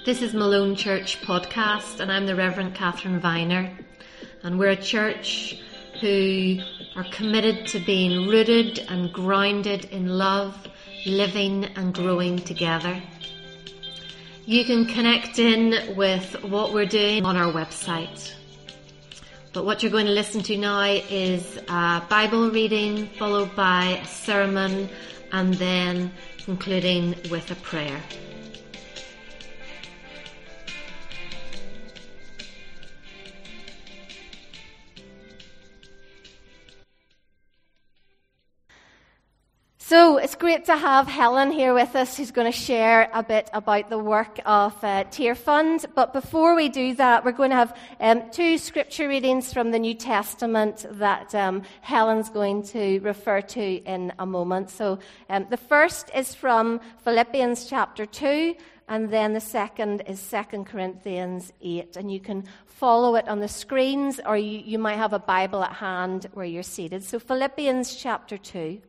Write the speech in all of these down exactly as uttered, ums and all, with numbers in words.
This is Malone Church Podcast, and I'm the Reverend Catherine Viner, and we're a church who are committed to being rooted and grounded in love, living and growing together. You can connect in with what we're doing on our website. But what you're going to listen to now is a Bible reading, followed by a sermon, and then concluding with a prayer. So it's great to have Helen here with us, who's going to share a bit about the work of uh, Tearfund. But before we do that, we're going to have um, two scripture readings from the New Testament that um, Helen's going to refer to in a moment. So um, the first is from Philippians chapter two, and then the second is Second Corinthians eight. And you can follow it on the screens, or you, you might have a Bible at hand where you're seated. So Philippians chapter two.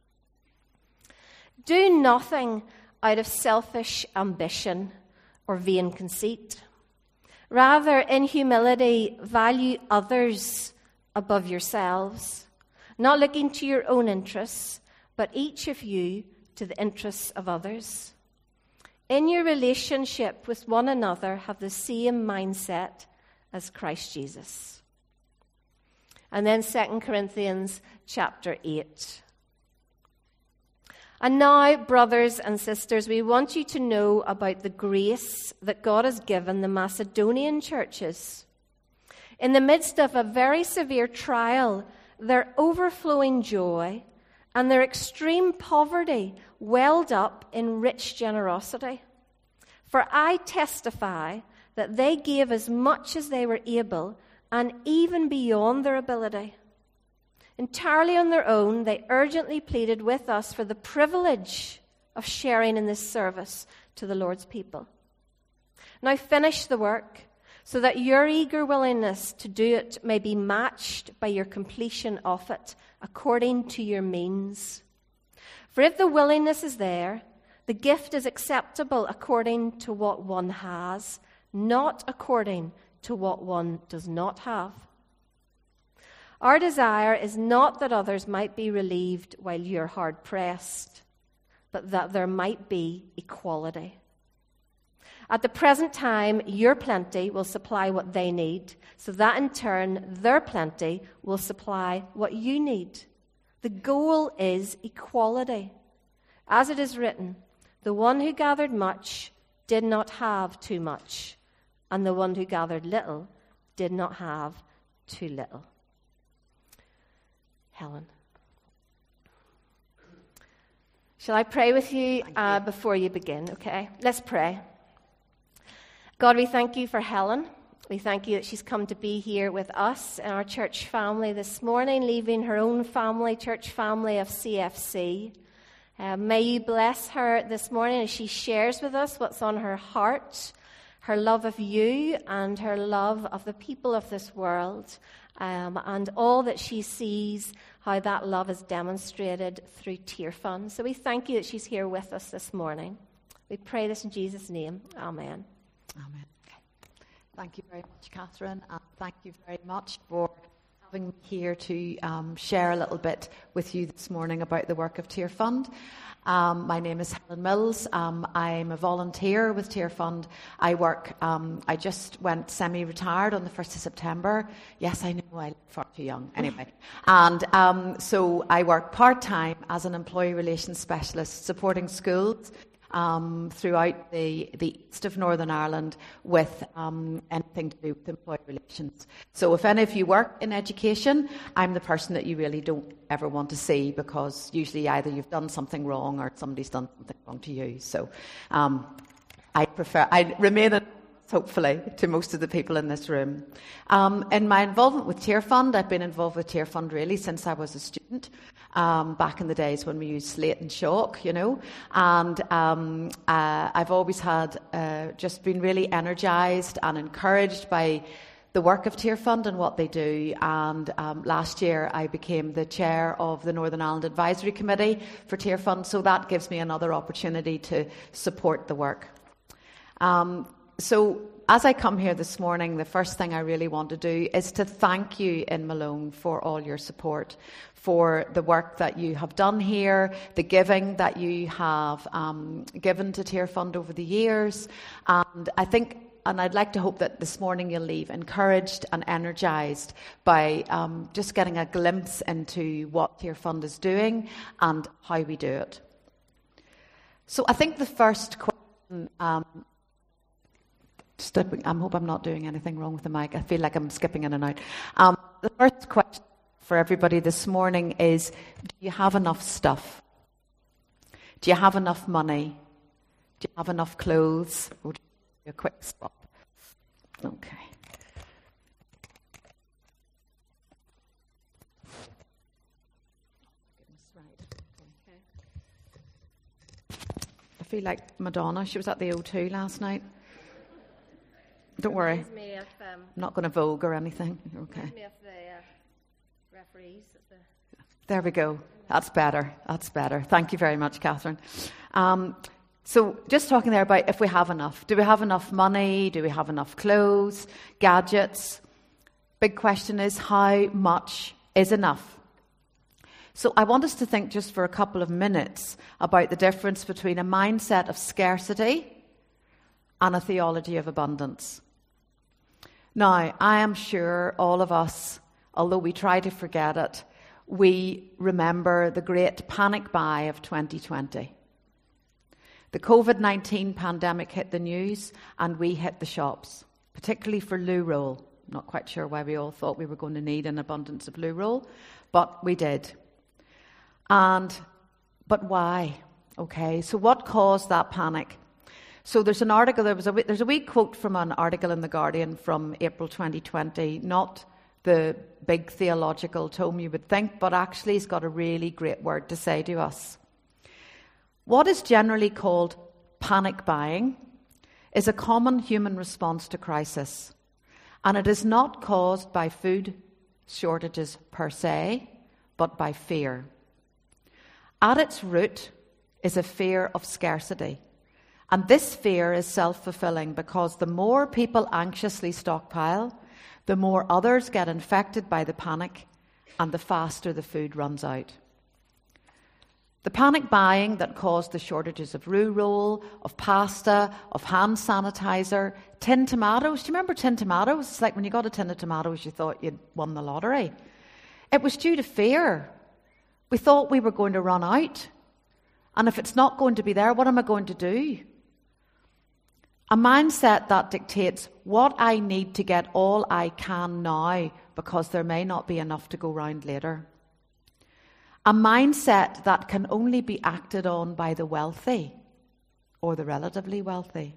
Do nothing out of selfish ambition or vain conceit. Rather, in humility, value others above yourselves, not looking to your own interests, but each of you to the interests of others. In your relationship with one another, have the same mindset as Christ Jesus. And then Second Corinthians chapter eight. And now, brothers and sisters, we want you to know about the grace that God has given the Macedonian churches. In the midst of a very severe trial, their overflowing joy and their extreme poverty welled up in rich generosity. For I testify that they gave as much as they were able, and even beyond their ability. Entirely on their own, they urgently pleaded with us for the privilege of sharing in this service to the Lord's people. Now finish the work, so that your eager willingness to do it may be matched by your completion of it, according to your means. For if the willingness is there, the gift is acceptable according to what one has, not according to what one does not have. Our desire is not that others might be relieved while you're hard-pressed, but that there might be equality. At the present time, your plenty will supply what they need, so that in turn, their plenty will supply what you need. The goal is equality. As it is written, the one who gathered much did not have too much, and the one who gathered little did not have too little. Helen. Shall I pray with you, uh, before you begin, okay? Let's pray. God, we thank you for Helen. We thank you that she's come to be here with us and our church family this morning, leaving her own family, church family of C F C. Uh, may you bless her this morning as she shares with us what's on her heart, her love of you and her love of the people of this world. Um, and all that she sees, how that love is demonstrated through Tearfund. So we thank you that she's here with us this morning. We pray this in Jesus' name. Amen. Amen. Okay. Thank you very much, Catherine, and thank you very much for having me here to um, share a little bit with you this morning about the work of Tearfund. Um, my name is Helen Mills. Um, I'm a volunteer with Tearfund. I work, um, I just went semi-retired on the first of September. Yes, I know, I look far too young. Anyway. And um, so I work part-time as an employee relations specialist supporting schools um, throughout the, the east of Northern Ireland with um, anything to do with employee relations. So if any of you work in education, I'm the person that you really don't ever want to see, because usually either you've done something wrong or somebody's done something wrong to you. So um, I prefer, I remain anonymous, hopefully, to most of the people in this room. Um, in my involvement with Tearfund, I've been involved with Tearfund really since I was a student. Um, back in the days when we used slate and chalk, you know, and um, uh, I've always had uh, just been really energised and encouraged by the work of Tearfund and what they do. And um, last year I became the chair of the Northern Ireland Advisory Committee for Tearfund, so that gives me another opportunity to support the work. Um, so as I come here this morning, the first thing I really want to do is to thank you in Malone for all your support, for the work that you have done here, the giving that you have um, given to Tear Fund over the years. And I think, and I'd like to hope that this morning you'll leave encouraged and energised by um, just getting a glimpse into what Tear Fund is doing and how we do it. So I think the first question, um, Skipping, I hope I'm not doing anything wrong with the mic. I feel like I'm skipping in and out. Um, the first question for everybody this morning is, do you have enough stuff? Do you have enough money? Do you have enough clothes? Or do you do a quick swap? Okay. I feel like Madonna. She was at the O two last night. Don't worry. Of, um, I'm not going to vogue or anything. Okay. Me of the, uh, referees at the... There we go. That's better. That's better. Thank you very much, Catherine. Um, so just talking there about if we have enough. Do we have enough money? Do we have enough clothes, gadgets? Big question is, how much is enough? So I want us to think just for a couple of minutes about the difference between a mindset of scarcity and a theology of abundance. Now, I am sure all of us, although we try to forget it, we remember the great panic buy of twenty twenty. The covid nineteen pandemic hit the news and we hit the shops, particularly for loo roll. I'm not quite sure why we all thought we were going to need an abundance of loo roll, but we did. And, but why? Okay, so what caused that panic? So there's an article, there was a, there's a wee quote from an article in The Guardian from April twenty twenty, not the big theological tome you would think, but actually it's got a really great word to say to us. What is generally called panic buying is a common human response to crisis, and it is not caused by food shortages per se, but by fear. At its root is a fear of scarcity. And this fear is self-fulfilling because the more people anxiously stockpile, the more others get infected by the panic and the faster the food runs out. The panic buying that caused the shortages of roux roll, of pasta, of hand sanitizer, tin tomatoes. Do you remember tin tomatoes? It's like when you got a tin of tomatoes, you thought you'd won the lottery. It was due to fear. We thought we were going to run out. And if it's not going to be there, what am I going to do? A mindset that dictates what I need to get all I can now because there may not be enough to go round later. A mindset that can only be acted on by the wealthy or the relatively wealthy.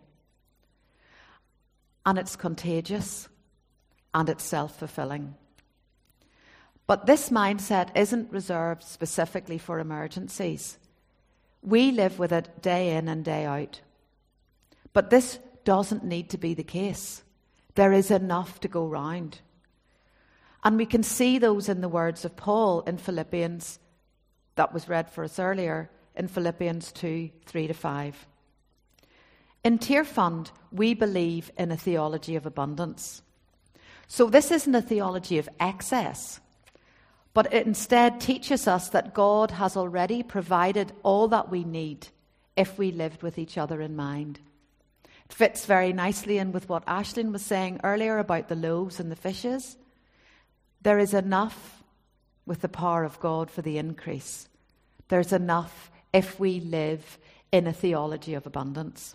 And it's contagious and it's self-fulfilling. But this mindset isn't reserved specifically for emergencies. We live with it day in and day out. But this doesn't need to be the case. There is enough to go round. And we can see those in the words of Paul in Philippians, that was read for us earlier, in Philippians two, three to five. In Tear Fund, we believe in a theology of abundance. So this isn't a theology of excess, but it instead teaches us that God has already provided all that we need if we lived with each other in mind. It fits very nicely in with what Aisling was saying earlier about the loaves and the fishes. There is enough with the power of God for the increase. There's enough if we live in a theology of abundance.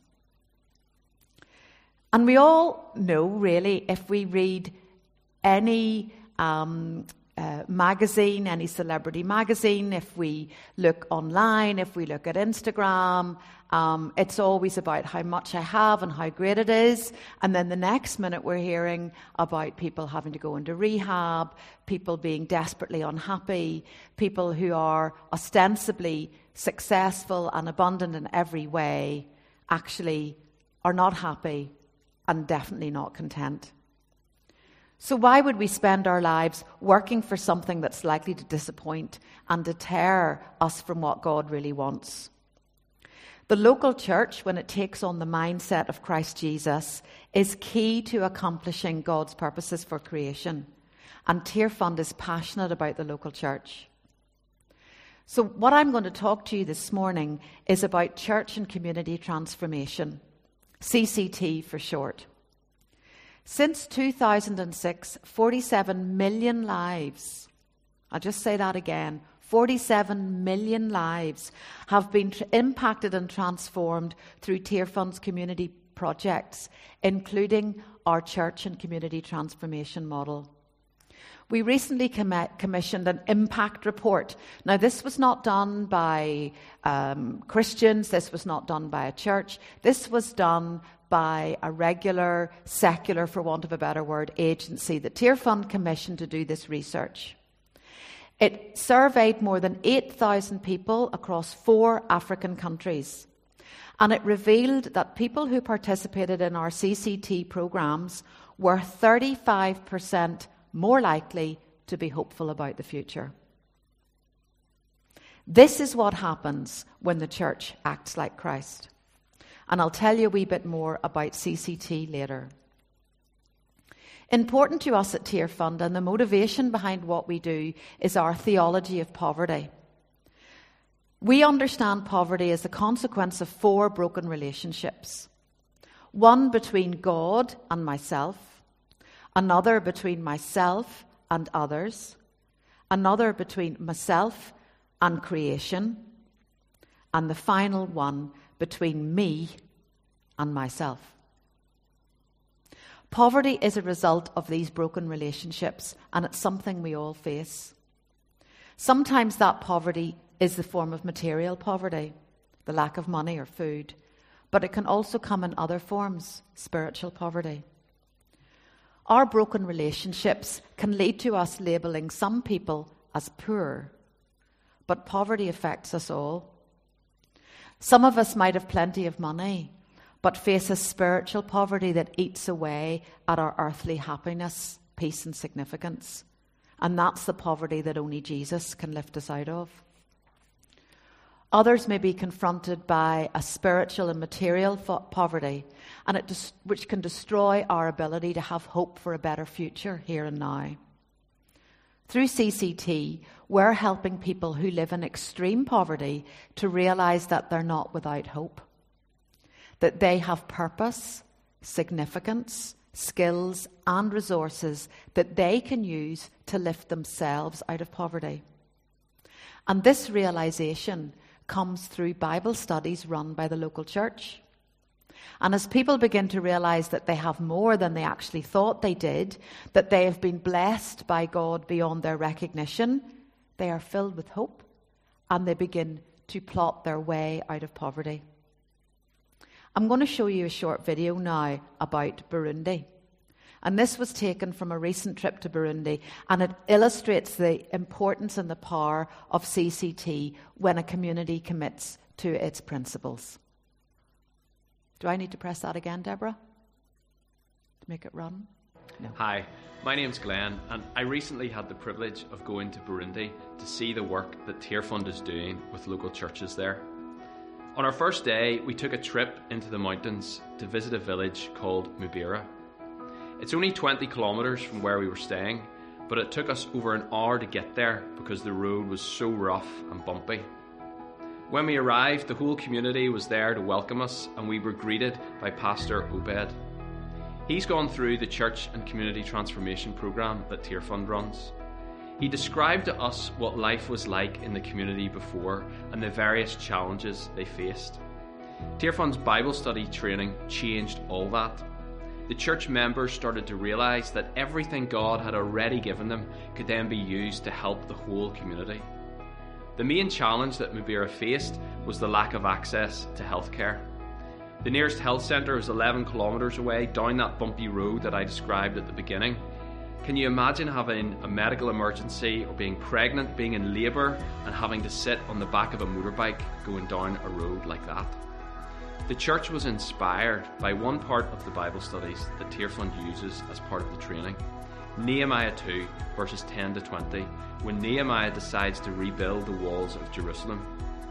And we all know, really, if we read any um, uh, magazine, any celebrity magazine, if we look online, if we look at Instagram, um, it's always about how much I have and how great it is. And then the next minute we're hearing about people having to go into rehab, people being desperately unhappy, people who are ostensibly successful and abundant in every way, actually are not happy and definitely not content. So why would we spend our lives working for something that's likely to disappoint and deter us from what God really wants? The local church, when it takes on the mindset of Christ Jesus, is key to accomplishing God's purposes for creation. And Tearfund is passionate about the local church. So what I'm going to talk to you this morning is about church and community transformation, C C T for short. Since two thousand six, forty-seven million lives, I'll just say that again, forty-seven million lives have been tr- impacted and transformed through Tearfund's community projects, including our church and community transformation model. We recently com- commissioned an impact report. Now, this was not done by um, Christians. This was not done by a church. This was done by a regular, secular, for want of a better word, agency that Tearfund commissioned to do this research. It surveyed more than eight thousand people across four African countries. And it revealed that people who participated in our C C T programs were thirty-five percent more likely to be hopeful about the future. This is what happens when the church acts like Christ. And I'll tell you a wee bit more about C C T later. Important to us at Tearfund, and the motivation behind what we do, is our theology of poverty. We understand poverty as a consequence of four broken relationships. One between God and myself, another between myself and others, another between myself and creation, and the final one between me and myself. Poverty is a result of these broken relationships, and it's something we all face. Sometimes that poverty is the form of material poverty, the lack of money or food, but it can also come in other forms, spiritual poverty. Our broken relationships can lead to us labeling some people as poor, but poverty affects us all. Some of us might have plenty of money, but face a spiritual poverty that eats away at our earthly happiness, peace and significance. And that's the poverty that only Jesus can lift us out of. Others may be confronted by a spiritual and material fo- poverty, and it dis- which can destroy our ability to have hope for a better future here and now. Through C C T, we're helping people who live in extreme poverty to realize that they're not without hope, that they have purpose, significance, skills, and resources that they can use to lift themselves out of poverty. And this realization comes through Bible studies run by the local church. And as people begin to realize that they have more than they actually thought they did, that they have been blessed by God beyond their recognition, they are filled with hope, and they begin to plot their way out of poverty. I'm going to show you a short video now about Burundi. And this was taken from a recent trip to Burundi, and it illustrates the importance and the power of C C T when a community commits to its principles. Do I need to press that again, Deborah? To make it run? No. Hi, my name's Glenn, and I recently had the privilege of going to Burundi to see the work that Tearfund is doing with local churches there. On our first day, we took a trip into the mountains to visit a village called Mubira. It's only twenty kilometres from where we were staying, but it took us over an hour to get there because the road was so rough and bumpy. When we arrived, the whole community was there to welcome us, and we were greeted by Pastor Obed. He's gone through the church and community transformation programme that Tearfund runs. He described to us what life was like in the community before and the various challenges they faced. Tearfund's Bible study training changed all that. The church members started to realise that everything God had already given them could then be used to help the whole community. The main challenge that Mubira faced was the lack of access to healthcare. The nearest health centre was eleven kilometres away down that bumpy road that I described at the beginning. Can you imagine having a medical emergency or being pregnant, being in labour and having to sit on the back of a motorbike going down a road like that? The church was inspired by one part of the Bible studies that Tearfund uses as part of the training. Nehemiah two, verses ten to twenty, when Nehemiah decides to rebuild the walls of Jerusalem.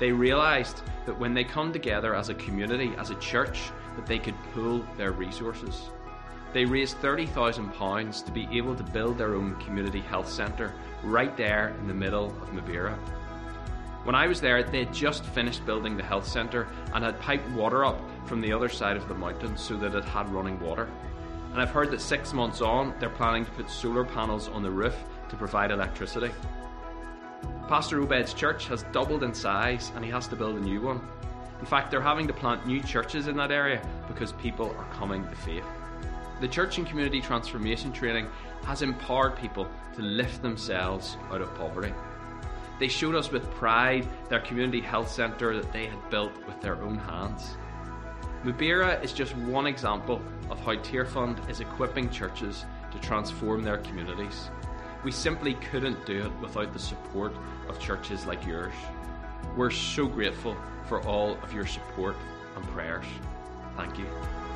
They realised that when they come together as a community, as a church, that they could pool their resources. They raised thirty thousand pounds to be able to build their own community health centre right there in the middle of Mabira. When I was there, they had just finished building the health centre and had piped water up from the other side of the mountain so that it had running water. And I've heard that six months on, they're planning to put solar panels on the roof to provide electricity. Pastor Obed's church has doubled in size and he has to build a new one. In fact, they're having to plant new churches in that area because people are coming to faith. The church and community transformation training has empowered people to lift themselves out of poverty. They showed us with pride their community health centre that they had built with their own hands. Mabira is just one example of how Tearfund is equipping churches to transform their communities. We simply couldn't do it without the support of churches like yours. We're so grateful for all of your support and prayers. Thank you.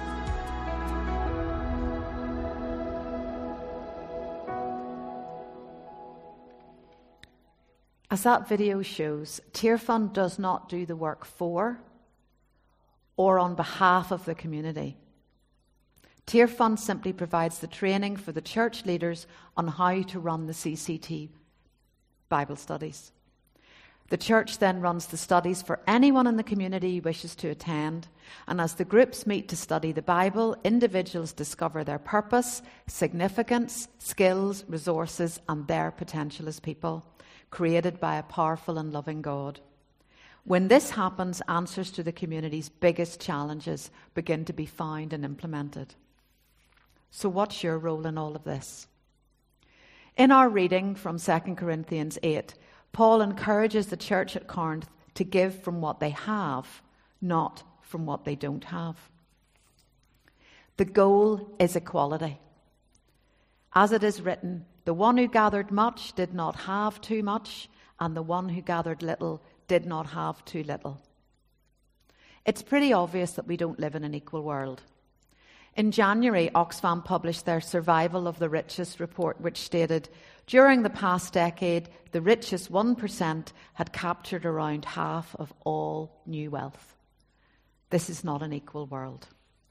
As that video shows, Tearfund does not do the work for or on behalf of the community. Tearfund simply provides the training for the church leaders on how to run the C C T Bible studies. The church then runs the studies for anyone in the community who wishes to attend, and as the groups meet to study the Bible, individuals discover their purpose, significance, skills, resources, and their potential as people, created by a powerful and loving God. When this happens, answers to the community's biggest challenges begin to be found and implemented. So what's your role in all of this? In our reading from Second Corinthians eight, Paul encourages the church at Corinth to give from what they have, not from what they don't have. The goal is equality. As it is written, the one who gathered much did not have too much, and the one who gathered little did not have too little. It's pretty obvious that we don't live in an equal world. In January, Oxfam published their Survival of the Richest report, which stated, during the past decade, the richest one percent had captured around half of all new wealth. This is not an equal world.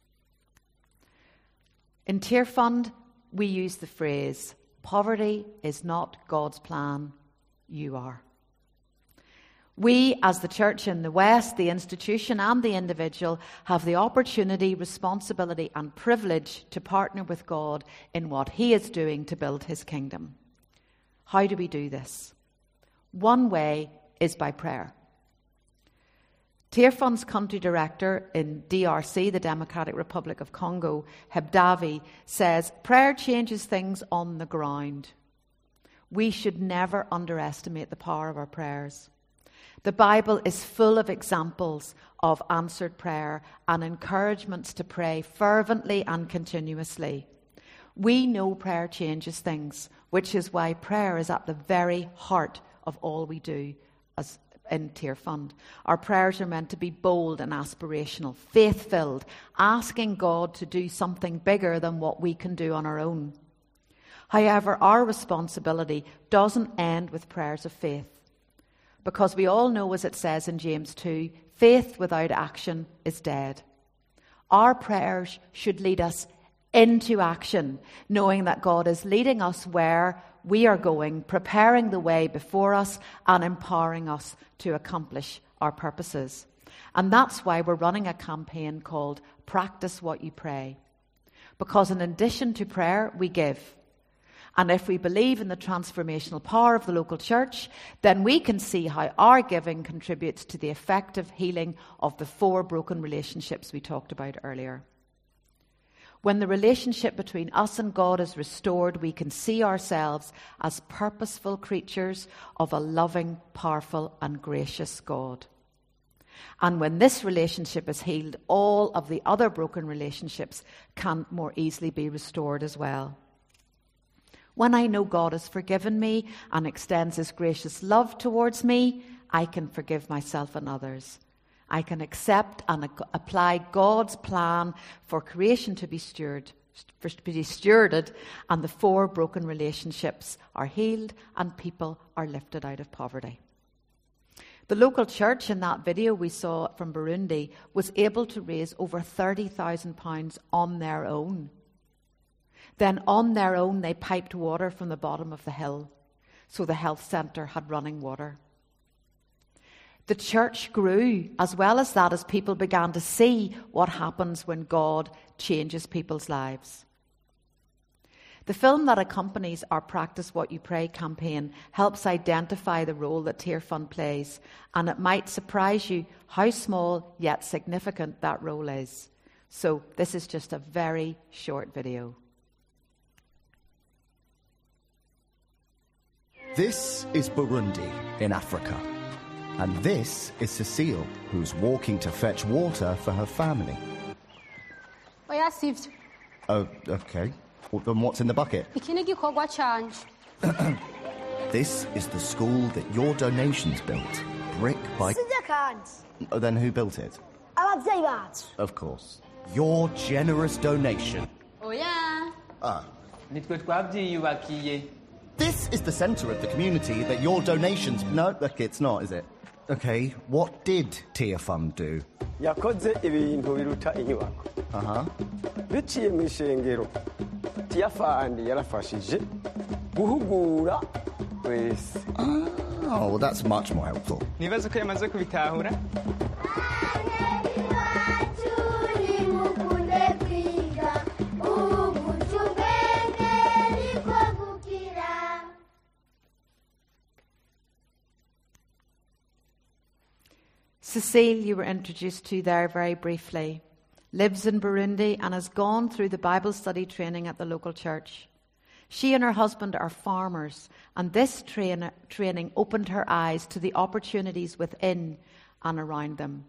In Tearfund, we use the phrase, poverty is not God's plan, you are. We, as the church in the West, the institution and the individual, have the opportunity, responsibility and privilege to partner with God in what He is doing to build His kingdom. How do we do this? One way is by prayer. Tearfund's country director in D R C, the Democratic Republic of Congo, Hebdavi, says, prayer changes things on the ground. We should never underestimate the power of our prayers. The Bible is full of examples of answered prayer and encouragements to pray fervently and continuously. We know prayer changes things, which is why prayer is at the very heart of all we do as in Tearfund. Our prayers are meant to be bold and aspirational, faith-filled, asking God to do something bigger than what we can do on our own. However, our responsibility doesn't end with prayers of faith. Because we all know, as it says in James two, faith without action is dead. Our prayers should lead us into action, knowing that God is leading us where we are going, preparing the way before us and empowering us to accomplish our purposes. And that's why we're running a campaign called Practice What You Pray. Because in addition to prayer, we give. And if we believe in the transformational power of the local church, then we can see how our giving contributes to the effective healing of the four broken relationships we talked about earlier. When the relationship between us and God is restored, we can see ourselves as purposeful creatures of a loving, powerful, and gracious God. And when this relationship is healed, all of the other broken relationships can more easily be restored as well. When I know God has forgiven me and extends His gracious love towards me, I can forgive myself and others. I can accept and apply God's plan for creation to be stewarded, for to be stewarded, and the four broken relationships are healed and people are lifted out of poverty. The local church in that video we saw from Burundi was able to raise over thirty thousand pounds on their own. Then on their own they piped water from the bottom of the hill, so the health centre had running water. The church grew as well as that as people began to see what happens when God changes people's lives. The film that accompanies our Practice What You Pray campaign helps identify the role that Tearfund plays, and it might surprise you how small yet significant that role is. So this is just a very short video. This is Burundi in Africa. And this is Cecile, who's walking to fetch water for her family. Oya sivyo. Oh, okay. Well, then what's in the bucket? Iki ni igikorwa canje. This is the school that your donations built, brick by... Sijya kandi. Oh, then who built it? Abavyeyi bacu. Of course. Your generous donation. Oya. Ah. Nitwe twavyiyubakiye. This is the centre of the community that your donations... No, okay, it's not, is it? Okay, what did Tearfund do? Yakoze ibintu biruta inyubako. Uh-huh. Biciye mu ishengero. Tearfund yarafashije guhugura wese. Oh, well, that's much more helpful. Nibaza ko yamaze kubitahura. Cecile, you were introduced to there very briefly, lives in Burundi and has gone through the Bible study training at the local church. She and her husband are farmers, and this train, training opened her eyes to the opportunities within and around them.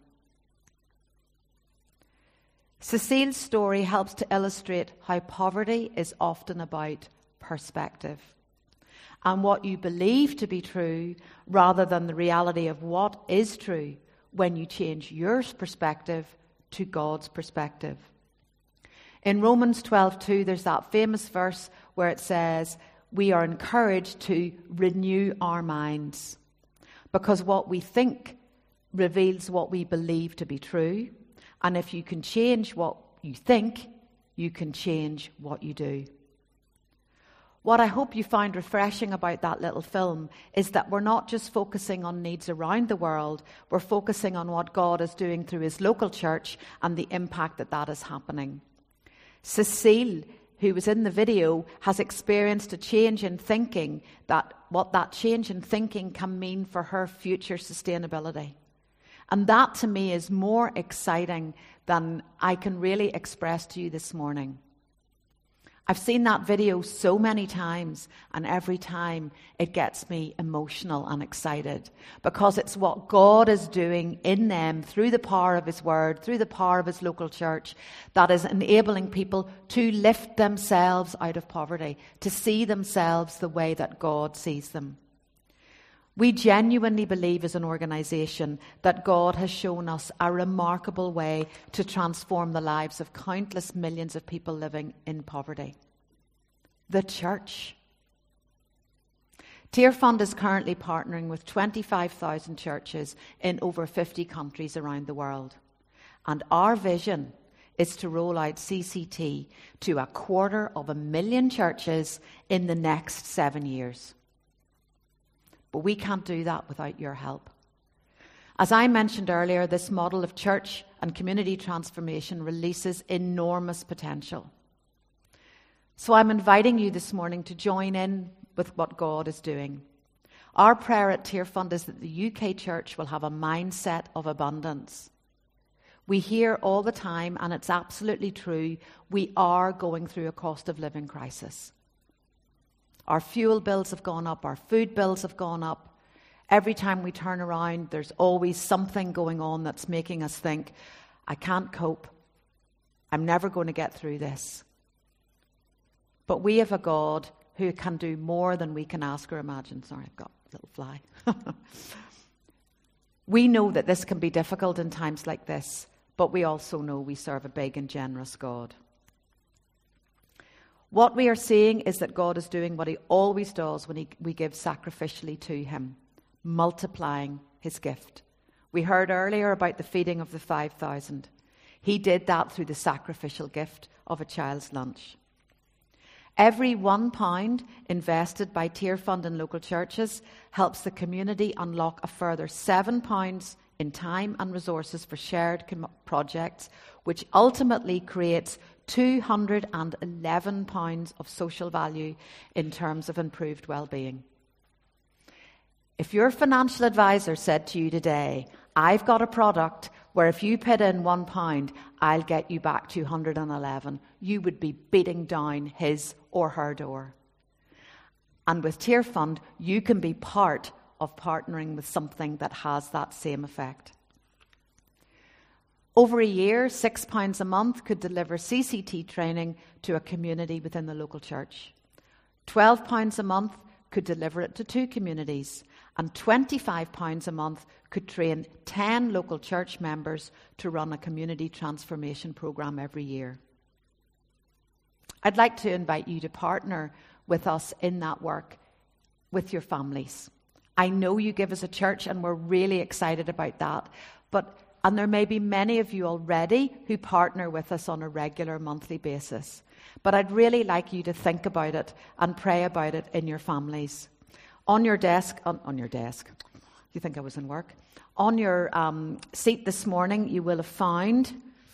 Cecile's story helps to illustrate how poverty is often about perspective and what you believe to be true rather than the reality of what is true when you change your perspective to God's perspective. In Romans twelve two, there's that famous verse where it says, we are encouraged to renew our minds, because what we think reveals what we believe to be true, and if you can change what you think, you can change what you do. What I hope you find refreshing about that little film is that we're not just focusing on needs around the world, we're focusing on what God is doing through his local church and the impact that that is happening. Cecile, who was in the video, has experienced a change in thinking, that what that change in thinking can mean for her future sustainability. And that to me is more exciting than I can really express to you this morning. I've seen that video so many times, and every time it gets me emotional and excited, because it's what God is doing in them through the power of his word, through the power of his local church, that is enabling people to lift themselves out of poverty, to see themselves the way that God sees them. We genuinely believe as an organisation that God has shown us a remarkable way to transform the lives of countless millions of people living in poverty. The church. Tearfund is currently partnering with twenty-five thousand churches in over fifty countries around the world. And our vision is to roll out C C T to a quarter of a million churches in the next seven years. But we can't do that without your help. As I mentioned earlier, this model of church and community transformation releases enormous potential. So I'm inviting you this morning to join in with what God is doing. Our prayer at Tearfund is that the U K church will have a mindset of abundance. We hear all the time, and it's absolutely true, we are going through a cost of living crisis. Our fuel bills have gone up, our food bills have gone up. Every time we turn around, there's always something going on that's making us think, I can't cope. I'm never going to get through this. But we have a God who can do more than we can ask or imagine. Sorry, I've got a little fly. We know that this can be difficult in times like this, but we also know we serve a big and generous God. What we are seeing is that God is doing what he always does when he, we give sacrificially to him, multiplying his gift. We heard earlier about the feeding of the five thousand. He did that through the sacrificial gift of a child's lunch. Every one pound invested by Tear Fund in local churches helps the community unlock a further seven pounds in time and resources for shared com- projects, which ultimately creates two hundred eleven pounds of social value in terms of improved well-being. If your financial advisor said to you today, I've got a product where if you put in one pound, I'll get you back two hundred eleven, you would be beating down his or her door. And with Tear Fund, you can be part of partnering with something that has that same effect. Over a year, six pounds a month could deliver C C T training to a community within the local church. twelve pounds a month could deliver it to two communities, and twenty-five pounds a month could train ten local church members to run a community transformation program every year. I'd like to invite you to partner with us in that work with your families. I know you give as a church, and we're really excited about that, but and there may be many of you already who partner with us on a regular monthly basis. But I'd really like you to think about it and pray about it in your families. On your desk, on, on your desk, you think I was in work? On your um, seat this morning, you will have found,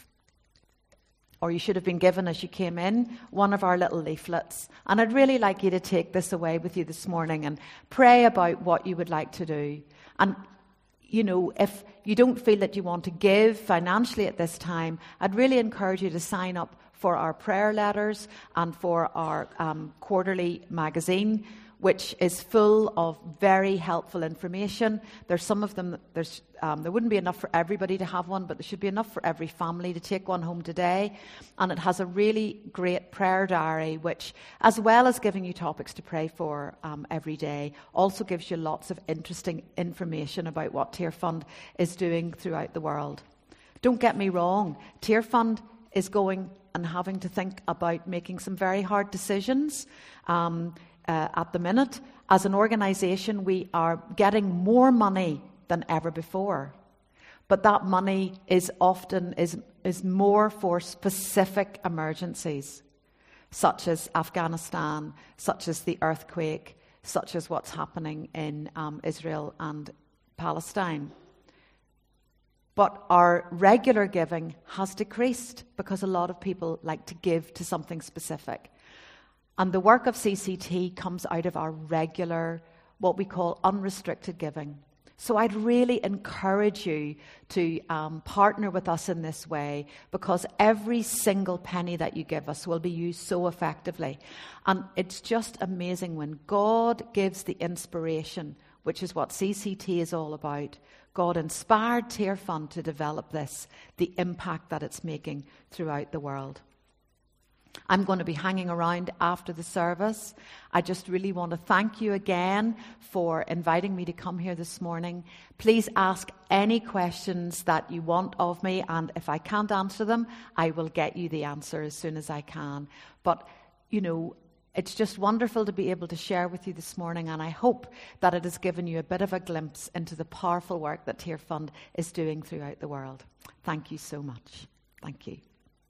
or you should have been given as you came in, one of our little leaflets. And I'd really like you to take this away with you this morning and pray about what you would like to do. And you know, if you don't feel that you want to give financially at this time, I'd really encourage you to sign up for our prayer letters and for our um, quarterly magazine, which is full of very helpful information. There's some of them, there's, um, there wouldn't be enough for everybody to have one, but there should be enough for every family to take one home today. And it has a really great prayer diary, which, as well as giving you topics to pray for um, every day, also gives you lots of interesting information about what Tear Fund is doing throughout the world. Don't get me wrong, Tear Fund is going and having to think about making some very hard decisions. Um, Uh, at the minute, as an organisation, we are getting more money than ever before. But that money is often is, is more for specific emergencies, such as Afghanistan, such as the earthquake, such as what's happening in um, Israel and Palestine. But our regular giving has decreased because a lot of people like to give to something specific. And the work of C C T comes out of our regular, what we call unrestricted giving. So I'd really encourage you to um, partner with us in this way, because every single penny that you give us will be used so effectively. And it's just amazing when God gives the inspiration, which is what C C T is all about. God inspired Tear Fund to develop this, the impact that it's making throughout the world. I'm going to be hanging around after the service. I just really want to thank you again for inviting me to come here this morning. Please ask any questions that you want of me, and if I can't answer them, I will get you the answer as soon as I can. But, you know, it's just wonderful to be able to share with you this morning, and I hope that it has given you a bit of a glimpse into the powerful work that Tear Fund is doing throughout the world. Thank you so much. Thank you.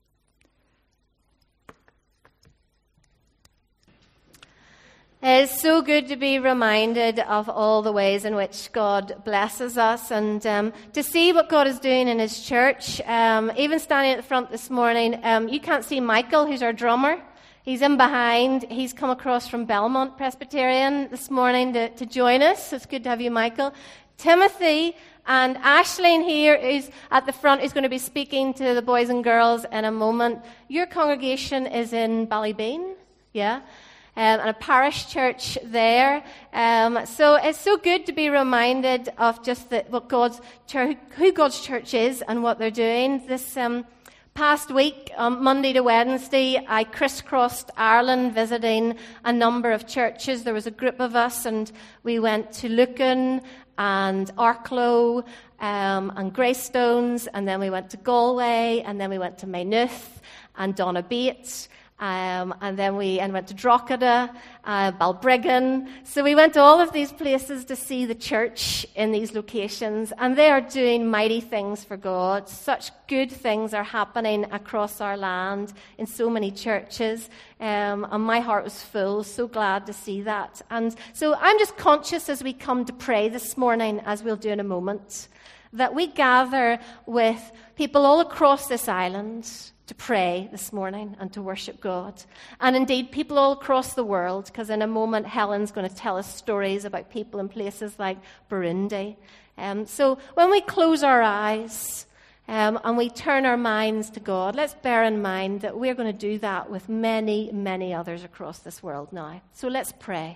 It's so good to be reminded of all the ways in which God blesses us, and um, to see what God is doing in His church. Um, even standing at the front this morning, um, you can't see Michael, who's our drummer. He's in behind. He's come across from Belmont Presbyterian this morning to, to join us. It's good to have you, Michael. Timothy and Ashleen here is at the front, is going to be speaking to the boys and girls in a moment. Your congregation is in Ballybean, yeah? Um, and a parish church there. Um, so it's so good to be reminded of just the, what God's church, who God's church is and what they're doing. This um, past week, um, Monday to Wednesday, I crisscrossed Ireland visiting a number of churches. There was a group of us, and we went to Lucan and Arklow um, and Greystones, and then we went to Galway, and then we went to Maynooth and Donnabates. Um, and then we and went to Drogheda, uh, Balbriggan. So we went to all of these places to see the church in these locations. And they are doing mighty things for God. Such good things are happening across our land in so many churches. Um, and my heart was full. So glad to see that. And so I'm just conscious as we come to pray this morning, as we'll do in a moment, that we gather with people all across this island to pray this morning and to worship God. And indeed, people all across the world, because in a moment, Helen's going to tell us stories about people in places like Burundi. Um, so when we close our eyes um, and we turn our minds to God, let's bear in mind that we're going to do that with many, many others across this world now. So let's pray.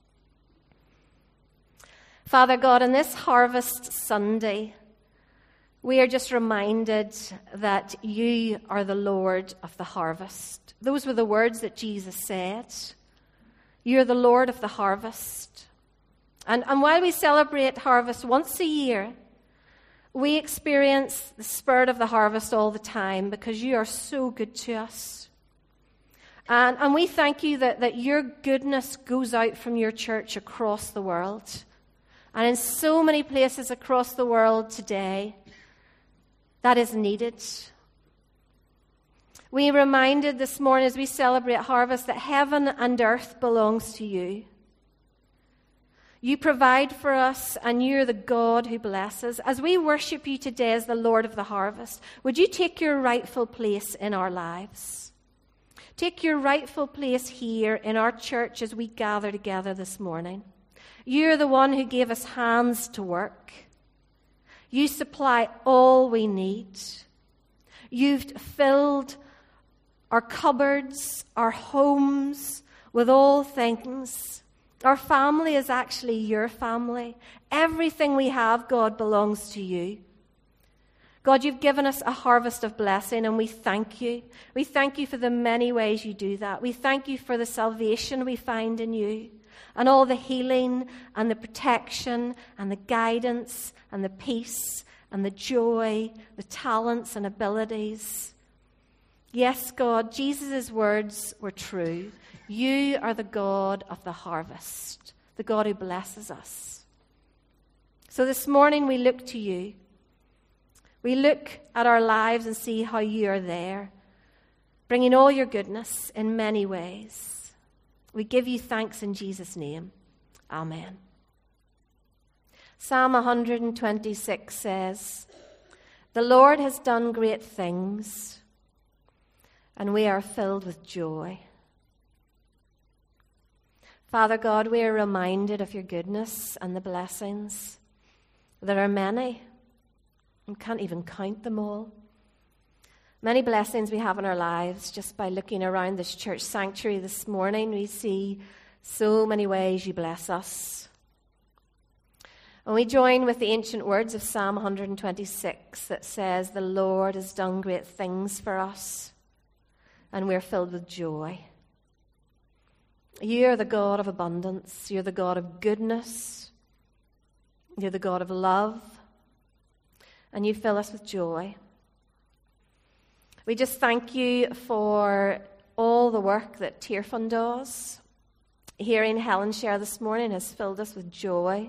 Father God, on this Harvest Sunday, we are just reminded that you are the Lord of the harvest. Those were the words that Jesus said. You're the Lord of the harvest. And, and while we celebrate harvest once a year, we experience the spirit of the harvest all the time because you are so good to us. And, and we thank you that, that your goodness goes out from your church across the world. And in so many places across the world today, that is needed. We are reminded this morning as we celebrate harvest that heaven and earth belongs to you. You provide for us, and you're the God who blesses. As we worship you today as the Lord of the harvest, would you take your rightful place in our lives? Take your rightful place here in our church as we gather together this morning. You're the one who gave us hands to work. You supply all we need. You've filled our cupboards, our homes with all things. Our family is actually your family. Everything we have, God, belongs to you. God, you've given us a harvest of blessing, and we thank you. We thank you for the many ways you do that. We thank you for the salvation we find in you, and all the healing and the protection and the guidance and the peace and the joy, the talents and abilities. Yes, God, Jesus' words were true. You are the God of the harvest, the God who blesses us. So this morning we look to you. We look at our lives and see how you are there, bringing all your goodness in many ways. We give you thanks in Jesus' name. Amen. Psalm one twenty-six says, "The Lord has done great things, and we are filled with joy." Father God, we are reminded of your goodness and the blessings. There are many. We can't even count them all. Many blessings we have in our lives. Just by looking around this church sanctuary this morning, we see so many ways you bless us. And we join with the ancient words of Psalm one twenty-six that says, "The Lord has done great things for us, and we're filled with joy." You're the God of abundance. You're the God of goodness. You're the God of love. And you fill us with joy. We just thank you for all the work that Tearfund does. Hearing Helen share this morning has filled us with joy.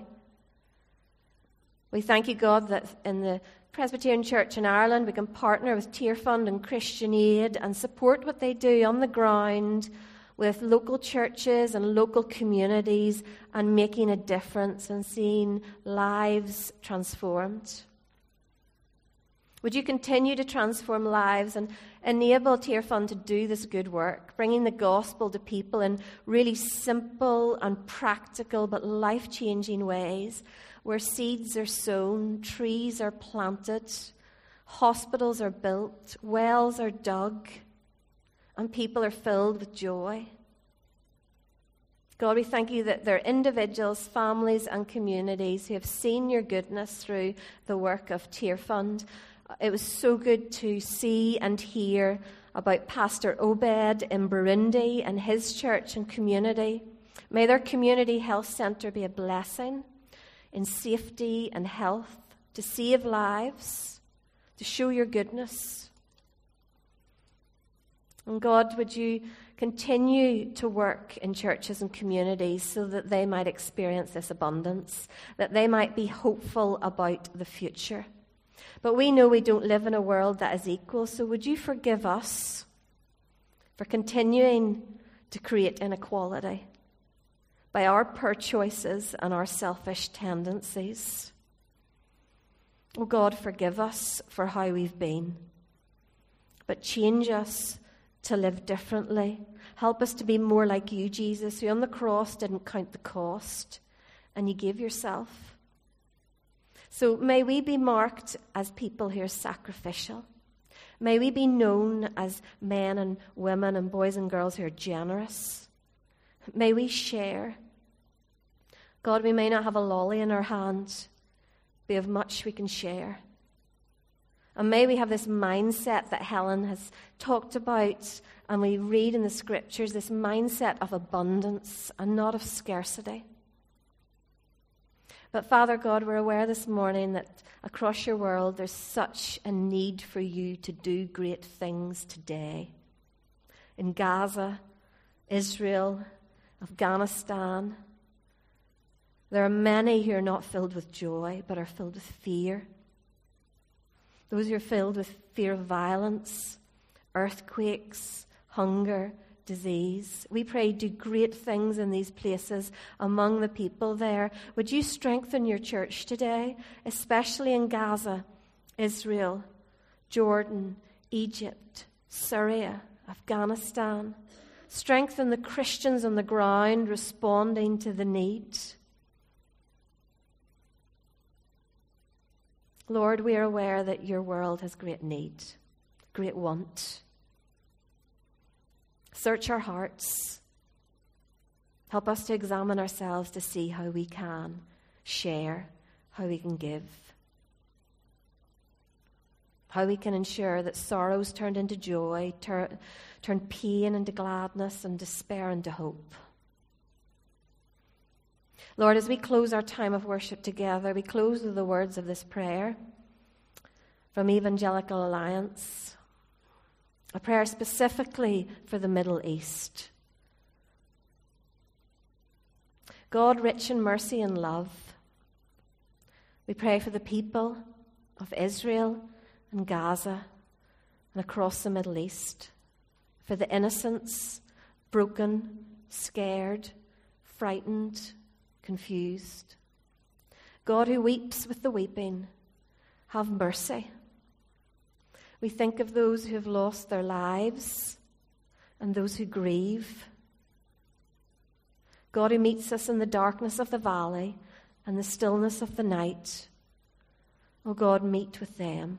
We thank you, God, that in the Presbyterian Church in Ireland we can partner with Tearfund and Christian Aid and support what they do on the ground with local churches and local communities and making a difference and seeing lives transformed. Would you continue to transform lives and enable Tearfund to do this good work, bringing the gospel to people in really simple and practical but life-changing ways, where seeds are sown, trees are planted, hospitals are built, wells are dug, and people are filled with joy. God, we thank you that there are individuals, families, and communities who have seen your goodness through the work of Tearfund. It was so good to see and hear about Pastor Obed in Burundi and his church and community. May their community health centre be a blessing in safety and health, to save lives, to show your goodness. And God, would you continue to work in churches and communities so that they might experience this abundance, that they might be hopeful about the future. But we know we don't live in a world that is equal, so would you forgive us for continuing to create inequality by our poor choices and our selfish tendencies? Oh God, forgive us for how we've been, but change us to live differently. Help us to be more like you, Jesus, who on the cross didn't count the cost, and you gave yourself. So may we be marked as people who are sacrificial. May we be known as men and women and boys and girls who are generous. May we share. God, we may not have a lolly in our hand, but we have much we can share. And may we have this mindset that Helen has talked about, and we read in the scriptures, this mindset of abundance and not of scarcity. But Father God, we're aware this morning that across your world there's such a need for you to do great things today. In Gaza, Israel, Afghanistan, there are many who are not filled with joy, but are filled with fear. Those who are filled with fear of violence, earthquakes, hunger, disease. We pray, do great things in these places among the people there. Would you strengthen your church today, especially in Gaza, Israel, Jordan, Egypt, Syria, Afghanistan. Strengthen the Christians on the ground responding to the need. Lord, we are aware that your world has great need, great want. Search our hearts. Help us to examine ourselves to see how we can share, how we can give, how we can ensure that sorrows turned into joy, turn, turn pain into gladness, and despair into hope. Lord, as we close our time of worship together, we close with the words of this prayer from Evangelical Alliance, a prayer specifically for the Middle East. God, rich in mercy and love, we pray for the people of Israel and Gaza and across the Middle East, for the innocents, broken, scared, frightened, confused. God, who weeps with the weeping, have mercy. We think of those who have lost their lives and those who grieve. God, who meets us in the darkness of the valley and the stillness of the night. Oh God, meet with them.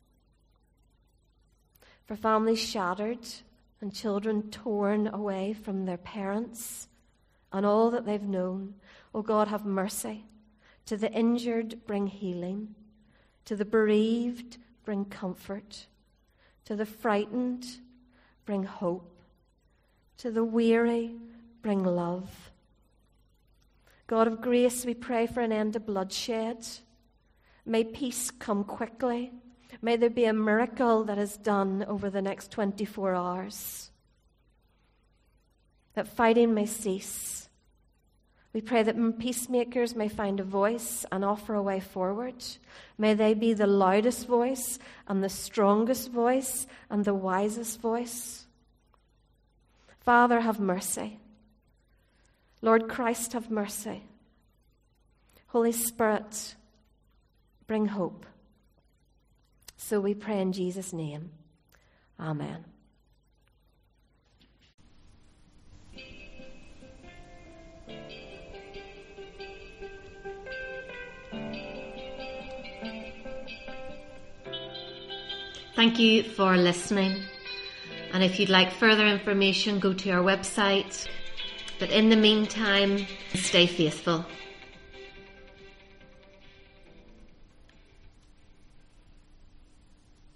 For families shattered and children torn away from their parents and all that they've known, oh God, have mercy. To the injured, bring healing. To the bereaved, bring comfort. To the frightened, bring hope. To the weary, bring love. God of grace, we pray for an end to bloodshed. May peace come quickly. May there be a miracle that is done over the next twenty-four hours. That fighting may cease. We pray that peacemakers may find a voice and offer a way forward. May they be the loudest voice and the strongest voice and the wisest voice. Father, have mercy. Lord Christ, have mercy. Holy Spirit, bring hope. So we pray in Jesus' name. Amen. Thank you for listening. And if you'd like further information, go to our website. But in the meantime, stay faithful.